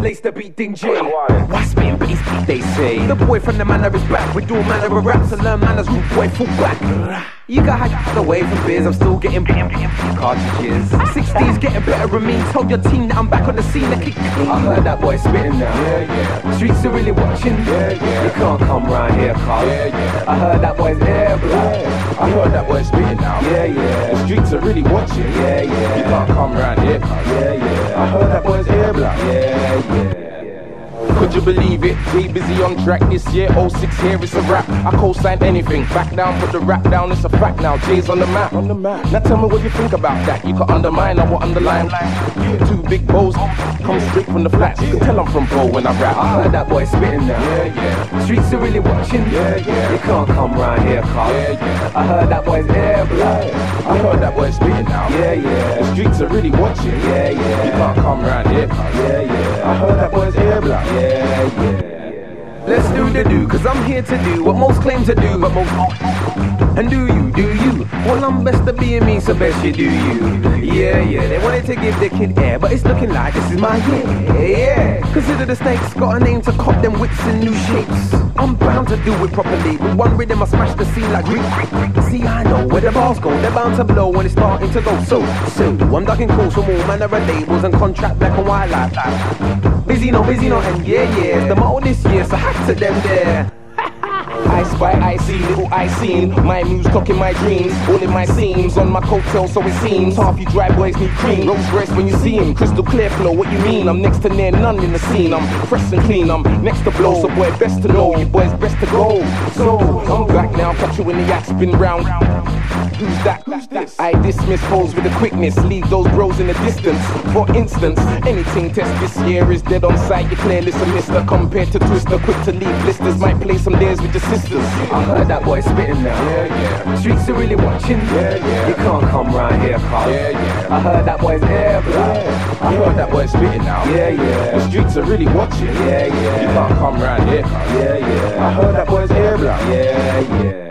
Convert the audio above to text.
lace the beat ding J. Why spitting bass beat they say? The boy from the manor is back with all manner of raps. To learn manners, rude boy, full back. You got hacked away from beers, I'm still getting cartridges. 60s getting better and me. Told your team that I'm back on the scene to kick clean. I heard that boy spitting now. Streets are really watching. You can't come round here, Carl. I heard that boy's air black. I heard that boy spitting now. The streets are really watching. You can't come round here, Carl. I heard that boy's air black. Could you believe it? Jay busy on track this year, 06 here, it's a rap. I co-signed anything, back down, put the rap down, it's a fact now. Jay's on the map. Now tell me what you think about that. You can undermine, I will underline. Two big bows, come straight from the flats. You can tell I'm from Bro when I rap. I heard that boy spitting now. Streets are really watching. You can't come round here, Carl. I heard that boy's air black. I heard that boy spitting now. The streets are really watching. You can't come round here, Carl. I heard that boy's air black. Let's do the do, cause I'm here to do what most claim to do, but most and do you? Well, I'm best at being me, so best you do you. They wanted to give the kid air, but it's looking like this is my year. Consider the snakes, got a name to cop them wits in new shapes. I'm bound to do it properly. With one rhythm I smash the scene like Greek. See, I know where the bars go, they're bound to blow when it's starting to go. So I'm ducking calls from all manner of labels and contract black and white life. Busy no, and it's the motto this year, so hack to them there. I spy, I see, little I seen. My muse talking my dreams, all in my seams. On my coattail, so it seems. Half you dry boys need cream. Rolls Royce when you see him. Crystal clear flow, what you mean? I'm next to near none in the scene. I'm fresh and clean, I'm next to blow. So boy, best to know, you boys best to go. So, I'm back now, catch you in the yak, spin round. Who's that? I dismiss foes with a quickness, leave those bros in the distance. For instance, anything test this year is dead on sight. Your clear list a mister compared to Twister. Quick to leave blisters, might play some dares with your sisters. I heard that boy spitting now. Streets are really watching. You can't come round here, Carl. I heard that boy's air black. I heard that boy spitting now. The streets are really watching. You can't come round here, Carl. I heard that boy's air black.